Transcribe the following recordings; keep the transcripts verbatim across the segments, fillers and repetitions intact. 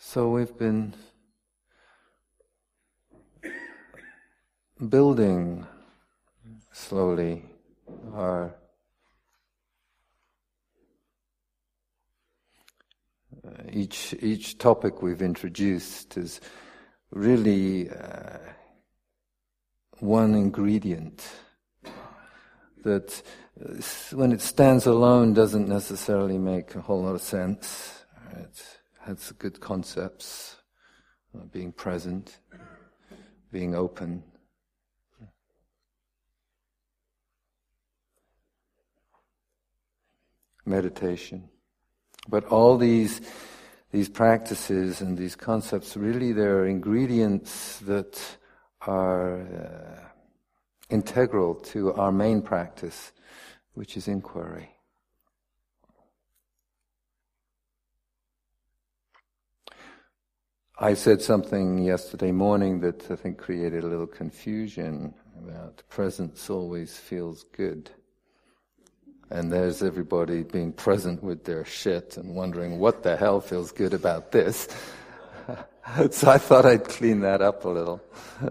So we've been building slowly our uh, each each topic we've introduced is really uh, one ingredient that uh, when it stands alone doesn't necessarily make a whole lot of sense. It has good concepts, uh, being present, being open. Meditation. But all these these practices and these concepts, really they're ingredients that are uh, integral to our main practice, which is inquiry. I said something yesterday morning that I think created a little confusion about presence always feels good. And there's everybody being present with their shit and wondering what the hell feels good about this. So I thought I'd clean that up a little.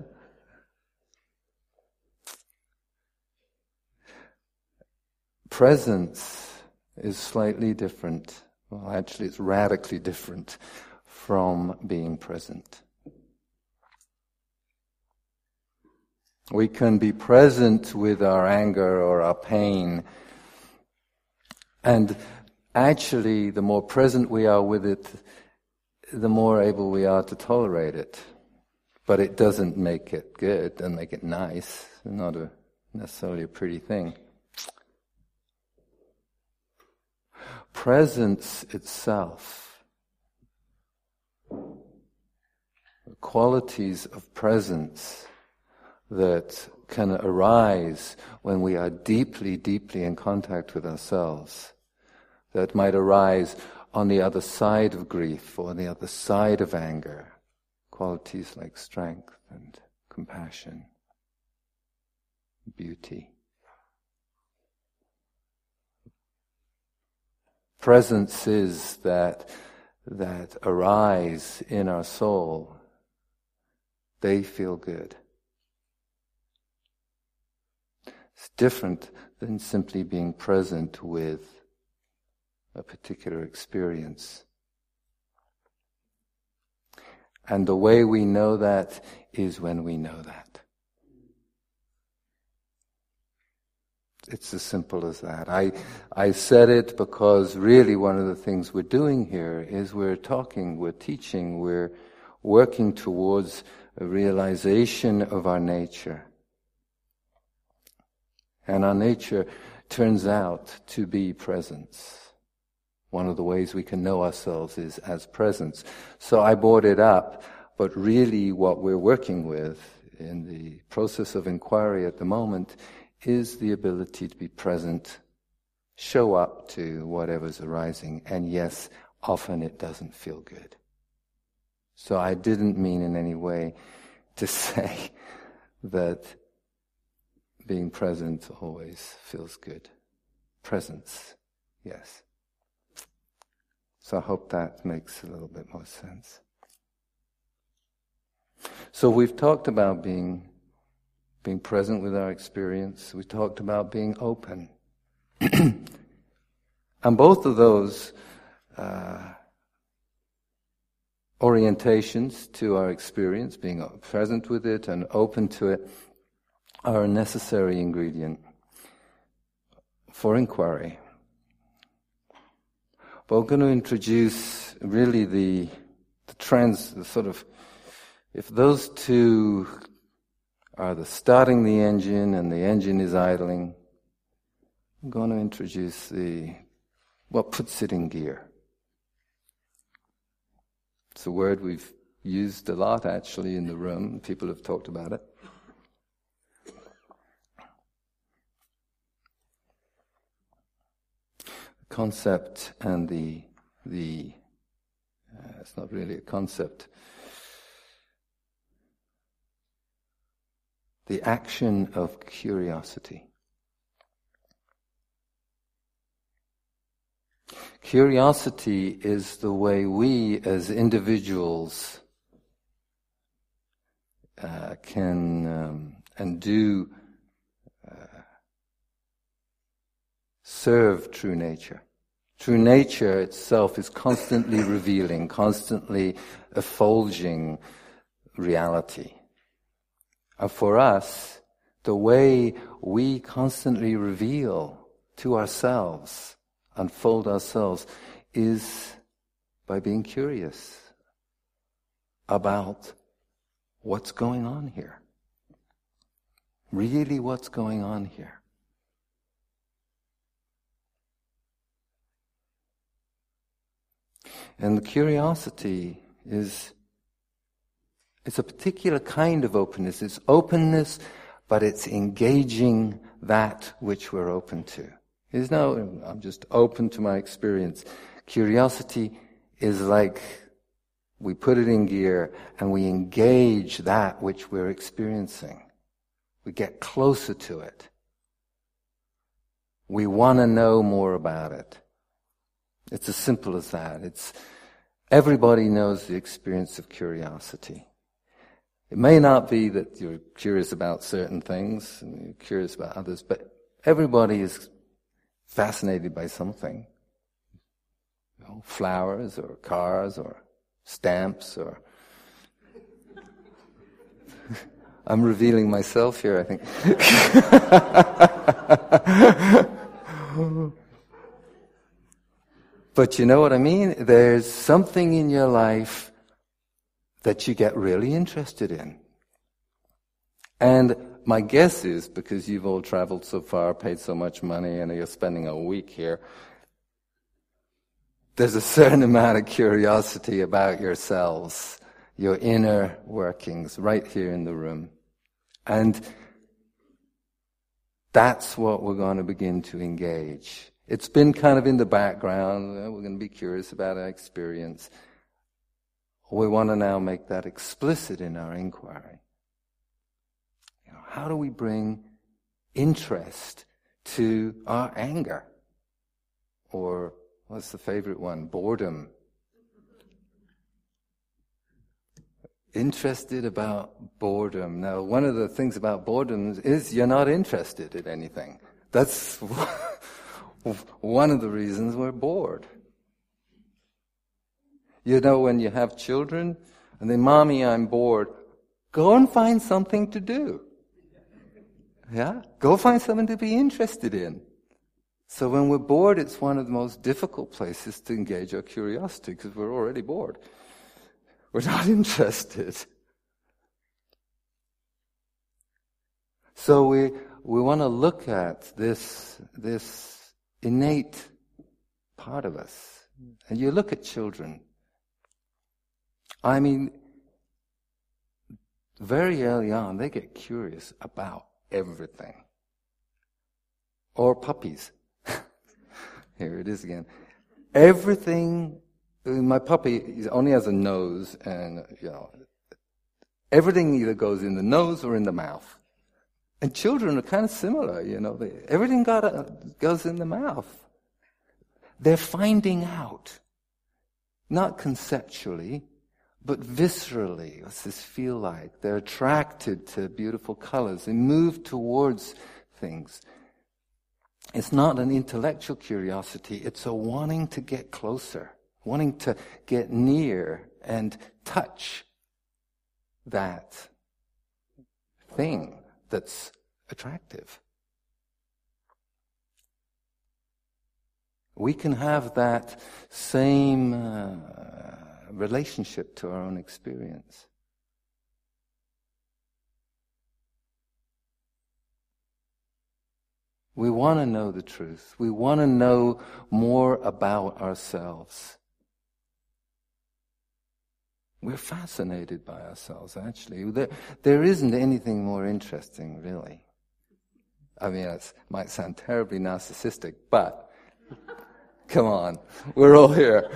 Presence is slightly different. Well, actually it's radically different from being present. We can be present with our anger or our pain, and actually, the more present we are with it, the more able we are to tolerate it. But it doesn't make it good, doesn't make it nice. It's not a, necessarily a pretty thing. Presence itself, the qualities of presence that can arise when we are deeply, deeply in contact with ourselves, that might arise on the other side of grief or on the other side of anger, qualities like strength and compassion, beauty. Presences that that arise in our soul, they feel good. It's different than simply being present with a particular experience. And the way we know that is when we know that. It's as simple as that. I I said it because really one of the things we're doing here is we're talking, we're teaching, we're working towards a realization of our nature. And our nature turns out to be presence. One of the ways we can know ourselves is as presence. So I brought it up, but really what we're working with in the process of inquiry at the moment is the ability to be present, show up to whatever's arising, and yes, often it doesn't feel good. So I didn't mean in any way to say that being present always feels good. Presence, yes. So I hope that makes a little bit more sense. So we've talked about being being present with our experience. We talked about being open. And both of those uh, orientations to our experience, being present with it and open to it, are a necessary ingredient for inquiry. But we're going to introduce really the, the trans, the sort of, if those two are the starting the engine and the engine is idling, I'm going to introduce the, what puts it in gear. It's a word we've used a lot actually in the room. People have talked about it. The concept and the, the uh, it's not really a concept. The action of curiosity. Curiosity is the way we as individuals uh, can um, and do uh, serve true nature. True nature itself is constantly revealing, constantly effulging reality. And for us, the way we constantly reveal to ourselves, unfold ourselves, is by being curious about what's going on here. Really what's going on here. And the curiosity is, it's a particular kind of openness. It's openness, but it's engaging that which we're open to. There's no, I'm just open to my experience. Curiosity is like we put it in gear and we engage that which we're experiencing. We get closer to it. We want to know more about it. It's as simple as that. It's everybody knows the experience of curiosity. It may not be that you're curious about certain things and you're curious about others, but everybody is fascinated by something. You know, flowers or cars or stamps or... I'm revealing myself here, I think. But you know what I mean? There's something in your life that you get really interested in. And my guess is, because you've all traveled so far, paid so much money, and you're spending a week here, there's a certain amount of curiosity about yourselves, your inner workings, right here in the room. And that's what we're going to begin to engage. It's been kind of in the background. We're going to be curious about our experience. We want to now make that explicit in our inquiry. You know, how do we bring interest to our anger? Or what's the favorite one? Boredom. Interested about boredom. Now, one of the things about boredom is you're not interested in anything. That's one of the reasons we're bored. You know, when you have children and they, Mommy, I'm bored, go and find something to do. Yeah? Go find something to be interested in. So when we're bored, it's one of the most difficult places to engage our curiosity because we're already bored. We're not interested. So we we want to look at this this innate part of us. And you look at children. I mean, very early on, they get curious about everything. Or puppies. Here it is again. Everything. My puppy only has a nose, and you know, everything either goes in the nose or in the mouth. And children are kind of similar, you know. They, everything got a, goes in the mouth. They're finding out, not conceptually, but viscerally. What's this feel like? They're attracted to beautiful colors. They move towards things. It's not an intellectual curiosity. It's a wanting to get closer, wanting to get near and touch that thing that's attractive. We can have that same uh, relationship to our own experience. We want to know the truth. We want to know more about ourselves. We're fascinated by ourselves, actually. There, there isn't anything more interesting, really. I mean, it might sound terribly narcissistic, but come on, we're all here.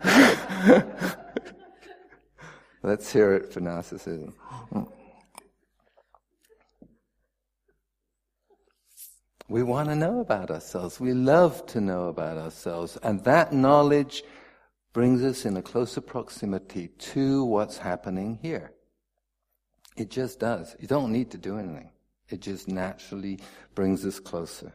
Let's hear it for narcissism. We want to know about ourselves. We love to know about ourselves. And that knowledge brings us in a closer proximity to what's happening here. It just does. You don't need to do anything. It just naturally brings us closer.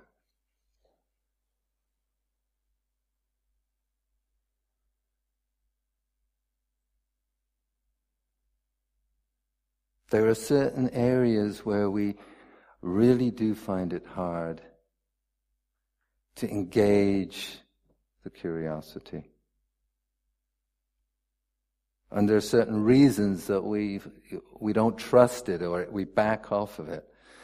There are certain areas where we really do find it hard to engage the curiosity. And there are certain reasons that we we don't trust it or we back off of it.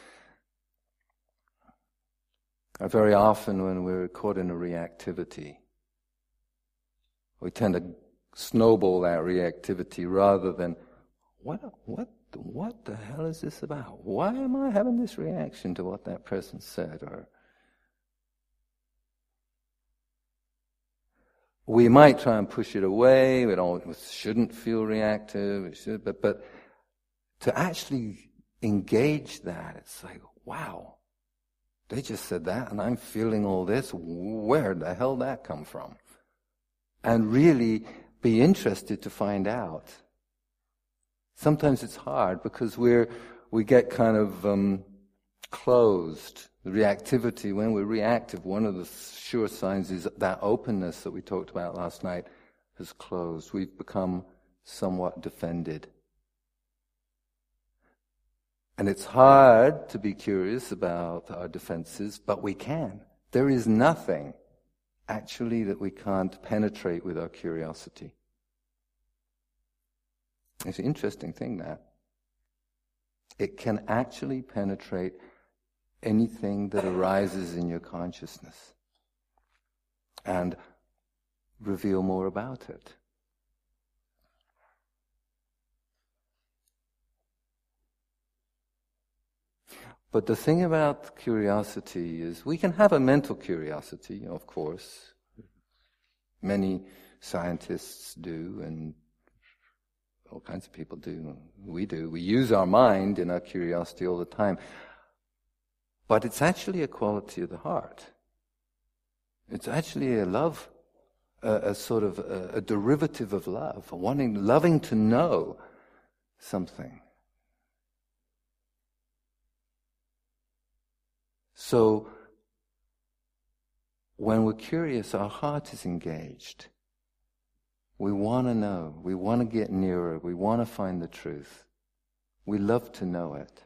Or very often when we're caught in a reactivity, we tend to snowball that reactivity rather than, what what what the hell is this about? Why am I having this reaction to what that person said? Or we might try and push it away. We don't, we shouldn't feel reactive. We should, but but to actually engage that, it's like, wow, they just said that, and I'm feeling all this. Where the hell did that come from? And really be interested to find out. Sometimes it's hard because we're we get kind of um, closed. The reactivity, when we're reactive, one of the sure signs is that openness that we talked about last night has closed. We've become somewhat defended. And it's hard to be curious about our defenses, but we can. There is nothing actually that we can't penetrate with our curiosity. It's an interesting thing, that. It can actually penetrate anything that arises in your consciousness and reveal more about it. But the thing about curiosity is we can have a mental curiosity, of course. Many scientists do, and all kinds of people do. We do. We use our mind in our curiosity all the time. But it's actually a quality of the heart. It's actually a love, a, a sort of a, a derivative of love, wanting, loving to know something. So, when we're curious, our heart is engaged. We want to know. We want to get nearer. We want to find the truth. We love to know it.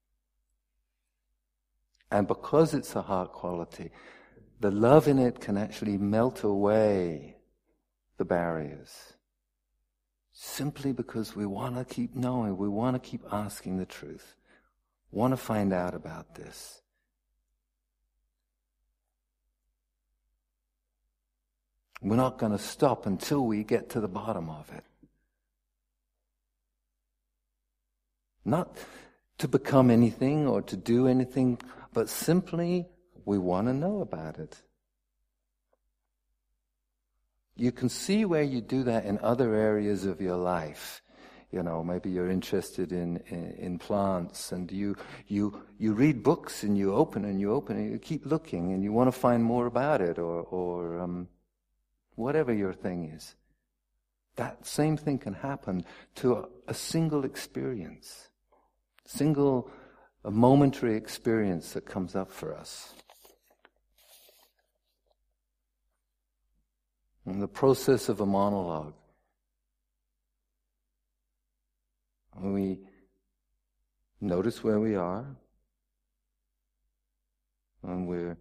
And because it's a heart quality, the love in it can actually melt away the barriers. Simply because we want to keep knowing. We want to keep asking the truth. Want to find out about this. We're not going to stop until we get to the bottom of it. Not to become anything or to do anything, but simply we want to know about it. You can see where you do that in other areas of your life. You know, maybe you're interested in, in, in plants, and you you you read books and you open and you open and you keep looking and you want to find more about it, or or um, whatever your thing is. That same thing can happen to a, a single experience, single a momentary experience that comes up for us. In the process of a monologue, we notice where we are, and we're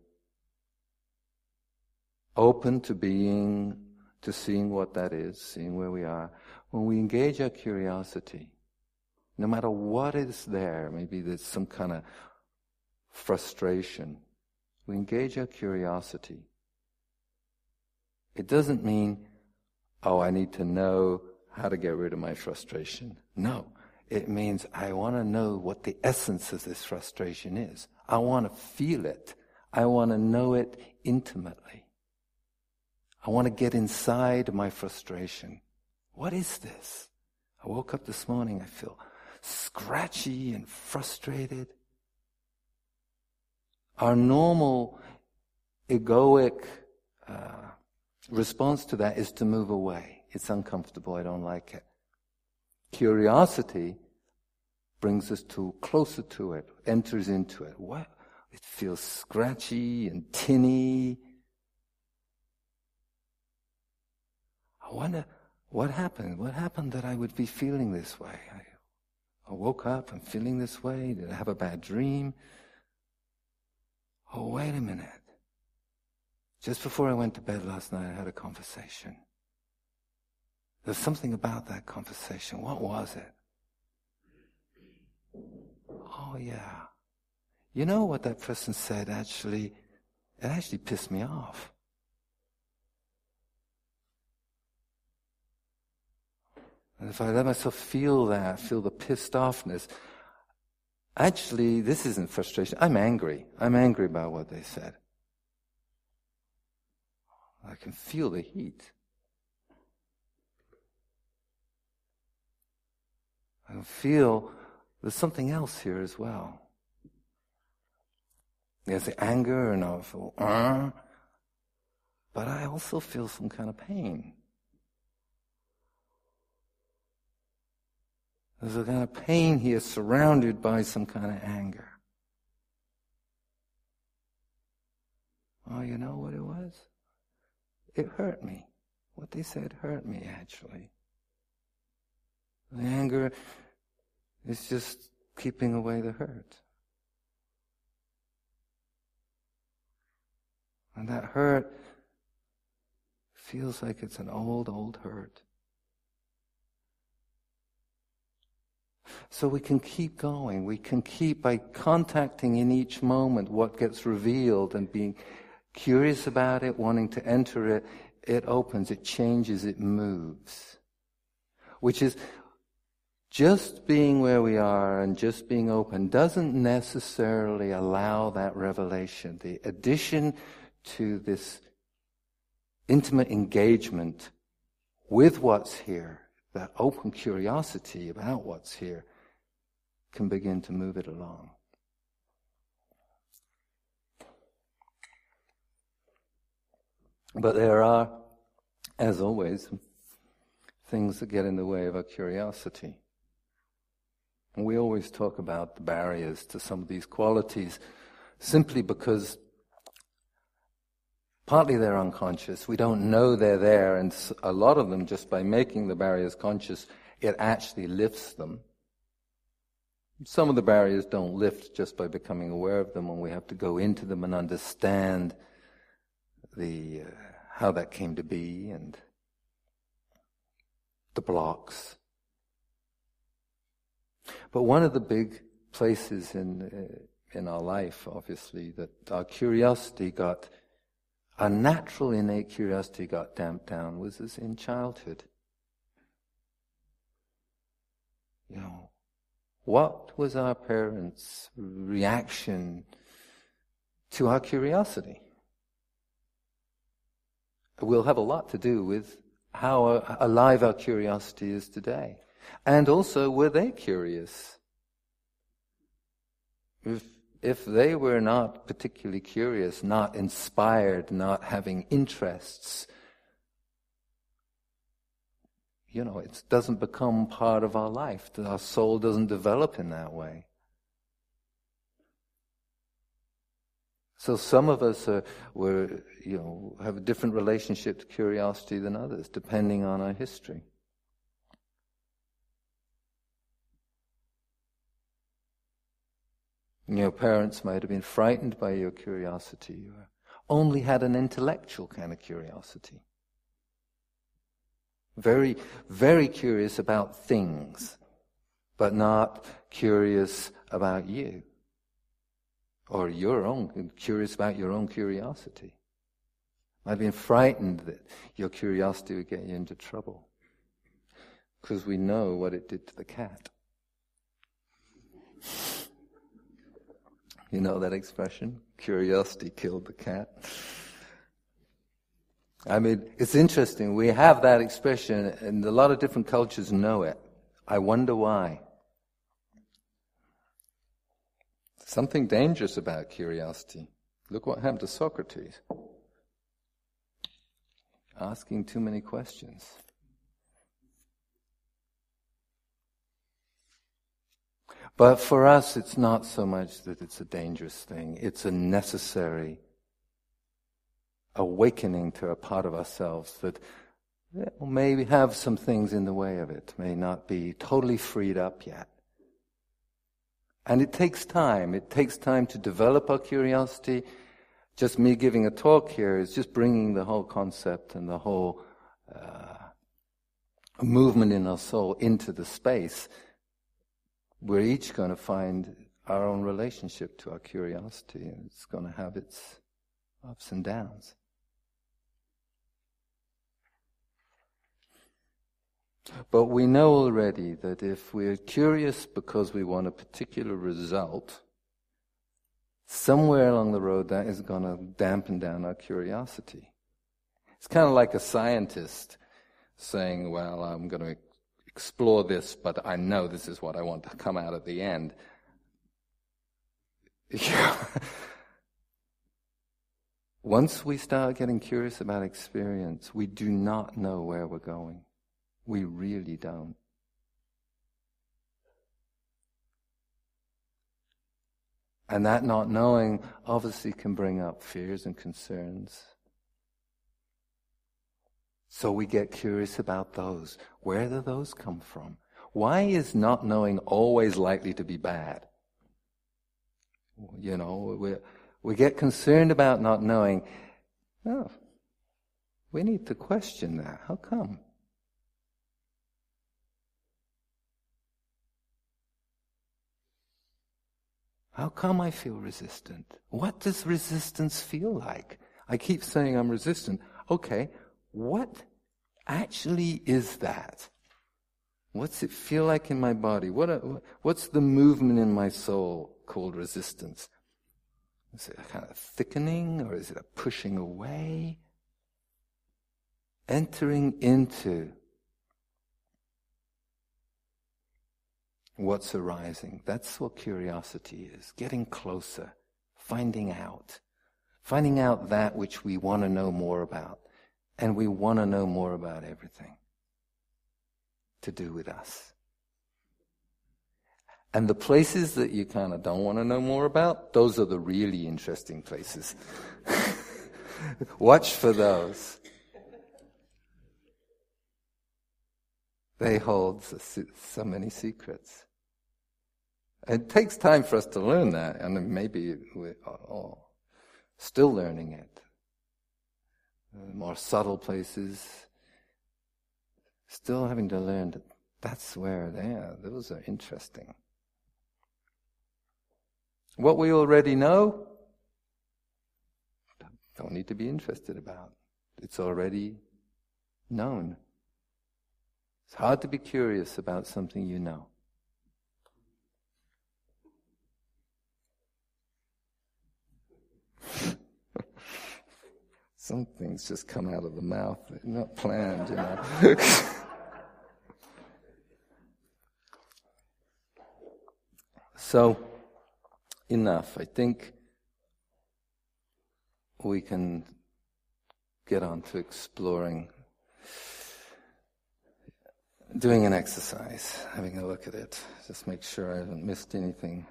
open to being, to seeing what that is, seeing where we are. When we engage our curiosity, no matter what is there, maybe there's some kind of frustration, we engage our curiosity. It doesn't mean, oh, I need to know how to get rid of my frustration. No, it means I want to know what the essence of this frustration is. I want to feel it. I want to know it intimately. I want to get inside my frustration. What is this? I woke up this morning, I feel scratchy and frustrated. Our normal egoic uh, response to that is to move away. It's uncomfortable, I don't like it. Curiosity brings us to closer to it, enters into it. What? It feels scratchy and tinny. I wonder what happened. What happened that I would be feeling this way? I, I woke up and feeling this way. Did I have a bad dream? Oh, wait a minute. Just before I went to bed last night, I had a conversation. There's something about that conversation. What was it? Oh, yeah. You know what that person said actually, it actually pissed me off. And if I let myself feel that, feel the pissed offness, actually, this isn't frustration. I'm angry. I'm angry about what they said. I can feel the heat. I can feel there's something else here as well. There's the anger, and I feel, uh, but I also feel some kind of pain. There's a kind of pain here surrounded by some kind of anger. Oh, you know what it was? It hurt me. What they said hurt me, actually. The anger is just keeping away the hurt. And that hurt feels like it's an old, old hurt. So we can keep going. We can keep, by contacting in each moment what gets revealed and being curious about it, wanting to enter it, it opens, it changes, it moves. Which is, just being where we are and just being open doesn't necessarily allow that revelation. The addition to this intimate engagement with what's here, that open curiosity about what's here, can begin to move it along. But there are, as always, things that get in the way of our curiosity. And we always talk about the barriers to some of these qualities simply because partly they're unconscious. We don't know they're there, and a lot of them, just by making the barriers conscious, it actually lifts them. Some of the barriers don't lift just by becoming aware of them, and we have to go into them and understand the uh, how that came to be and the blocks. But one of the big places in uh, in our life, obviously, that our curiosity got, our natural innate curiosity got damped down was as in childhood. You know, what was our parents' reaction to our curiosity? It will have a lot to do with how alive our curiosity is today. And also, were they curious? If, if they were not particularly curious, not inspired, not having interests, you know, it doesn't become part of our life. Our soul doesn't develop in that way. So some of us are, were, you know, have a different relationship to curiosity than others, depending on our history. Your parents might have been frightened by your curiosity. You only had an intellectual kind of curiosity. Very, very curious about things, but not curious about you. Or your own, curious about your own curiosity. Might have been frightened that your curiosity would get you into trouble. Because we know what it did to the cat. You know that expression? Curiosity killed the cat. I mean, it's interesting. We have that expression, and a lot of different cultures know it. I wonder why. something dangerous about curiosity. Look what happened to Socrates. Asking too many questions. But for us, it's not so much that it's a dangerous thing. It's a necessary awakening to a part of ourselves that may have some things in the way of it, may not be totally freed up yet. And it takes time. It takes time to develop our curiosity. Just me giving a talk here is just bringing the whole concept and the whole uh, movement in our soul into the space. We're each going to find our own relationship to our curiosity, and it's going to have its ups and downs. But we know already that if we're curious because we want a particular result, somewhere along the road that is going to dampen down our curiosity. It's kind of like a scientist saying, well, I'm going to explore this, but I know this is what I want to come out at the end. Once we start getting curious about experience, we do not know where we're going. We really don't. And that not knowing obviously can bring up fears and concerns. So we get curious about those. Where do those come from? Why is not knowing always likely to be bad? You know, we we get concerned about not knowing. Oh, we need to question that. How come? How come I feel resistant? What does resistance feel like? I keep saying I'm resistant. Okay, what actually is that? What's it feel like in my body? What a, what's the movement in my soul called resistance? Is it a kind of thickening, or is it a pushing away? Entering into what's arising. That's what curiosity is. Getting closer. Finding out. Finding out that which we want to know more about. And we want to know more about everything to do with us. And the places that you kind of don't want to know more about, those are the really interesting places. Watch for those. They hold so many secrets. It takes time for us to learn that, and maybe we're all still learning it. The more subtle places, still having to learn that that's where they are. Those are interesting. What we already know, don't need to be interested about. It's already known. It's hard to be curious about something you know. Some things just come out of the mouth. They're not planned, you know. So, enough. I think we can get on to exploring, doing an exercise, having a look at it. Just make sure I haven't missed anything.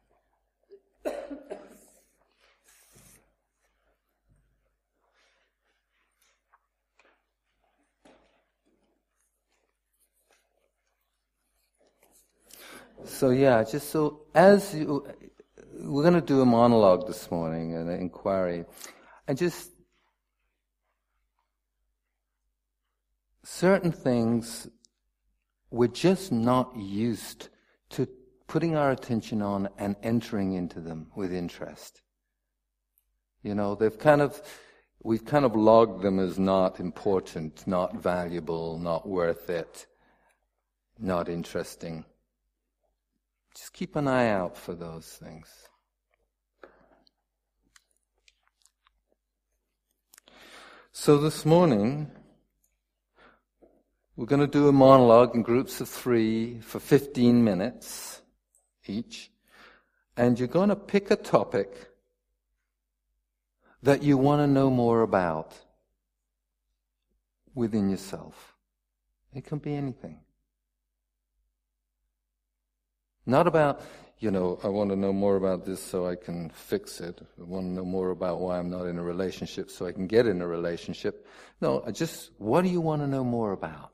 So yeah, just so as you, we're going to do a monologue this morning, an inquiry, and just certain things we're just not used to putting our attention on and entering into them with interest. You know, they've kind of, we've kind of logged them as not important, not valuable, not worth it, not interesting. Just keep an eye out for those things. So this morning, we're going to do a monologue in groups of three for fifteen minutes each. And you're going to pick a topic that you want to know more about within yourself. It can be anything. Not about, you know, I want to know more about this so I can fix it. I want to know more about why I'm not in a relationship so I can get in a relationship. No, I just, what do you want to know more about?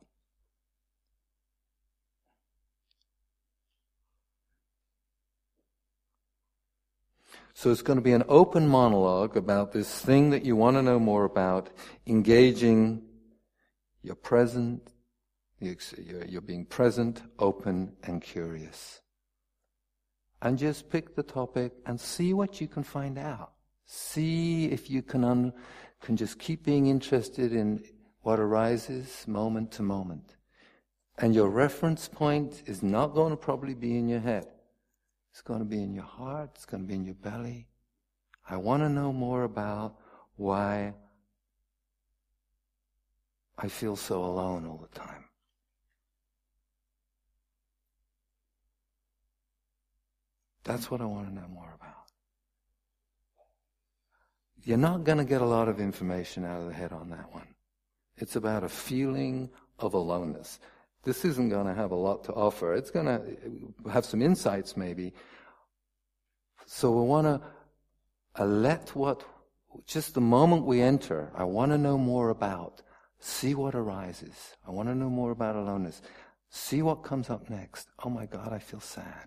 So it's going to be an open monologue about this thing that you want to know more about, engaging your present, you're, you're being present, open, and curious. And just pick the topic and see what you can find out. See if you can un, can just keep being interested in what arises moment to moment. And your reference point is not going to probably be in your head. It's going to be in your heart. It's going to be in your belly. I want to know more about why I feel so alone all the time. That's what I want to know more about. You're not going to get a lot of information out of the head on that one. It's about a feeling of aloneness. This isn't going to have a lot to offer. It's going to have some insights maybe. So we want to uh, let what, just the moment we enter, I want to know more about. See what arises. I want to know more about aloneness. See what comes up next. Oh my God, I feel sad.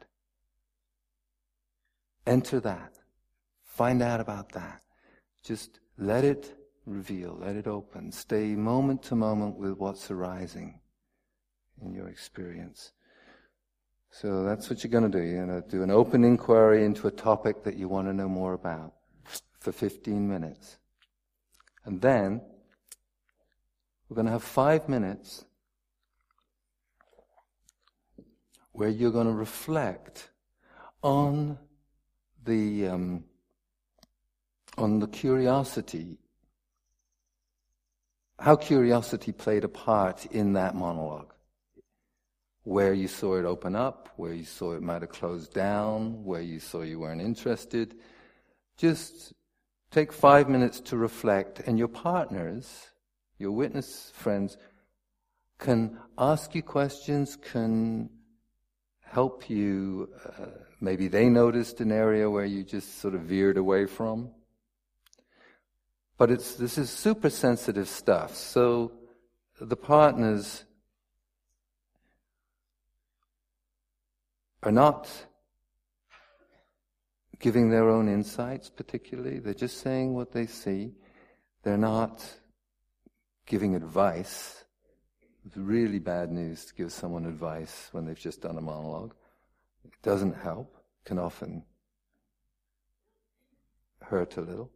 Enter that. Find out about that. Just let it reveal, let it open. Stay moment to moment with what's arising in your experience. So that's what you're going to do. You're going to do an open inquiry into a topic that you want to know more about for fifteen minutes. And then we're going to have five minutes where you're going to reflect on the um, on the curiosity, how curiosity played a part in that monologue. Where you saw it open up, where you saw it might have closed down, where you saw you weren't interested. Just take five minutes to reflect, and your partners, your witness friends, can ask you questions, can help you. Uh, maybe they noticed an area where you just sort of veered away from. But it's this is super sensitive stuff. So the partners are not giving their own insights particularly. They're just saying what they see. They're not giving advice. It's really bad news to give someone advice when they've just done a monologue. It doesn't help. It can often hurt a little.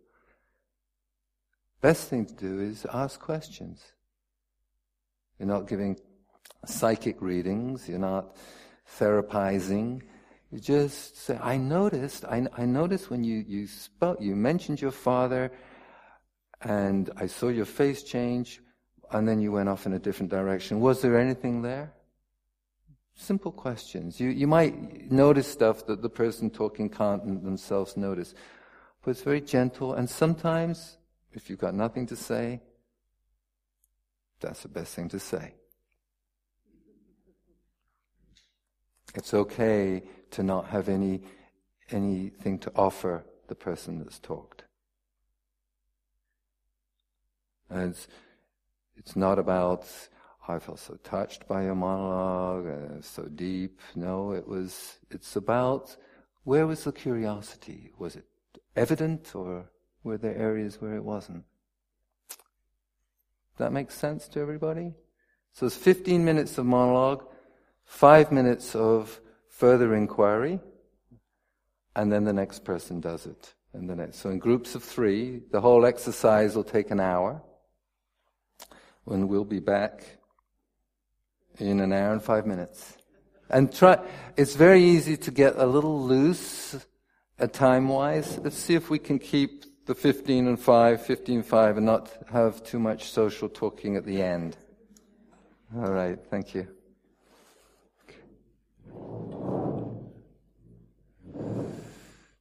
Best thing to do is ask questions. You're not giving psychic readings. You're not therapizing. You just say, I noticed, I, I noticed when you, you spoke, you mentioned your father, and I saw your face change, and then you went off in a different direction. Was there anything there? Simple questions. You, you might notice stuff that the person talking can't themselves notice. But it's very gentle, and sometimes, if you've got nothing to say, that's the best thing to say. It's okay to not have any anything to offer the person that's talked. And it's, it's not about, oh, I felt so touched by your monologue, uh, so deep. No, it was. It's about, where was the curiosity? Was it evident, or were there areas where it wasn't? Does that make sense to everybody? So it's fifteen minutes of monologue, five minutes of further inquiry, and then the next person does it. And the next. So in groups of three, the whole exercise will take an hour. When we'll be back in an hour and five minutes. And try. It's very easy to get a little loose uh, time-wise. Let's see if we can keep the fifteen and five, fifteen and five, and not have too much social talking at the end. All right, thank you.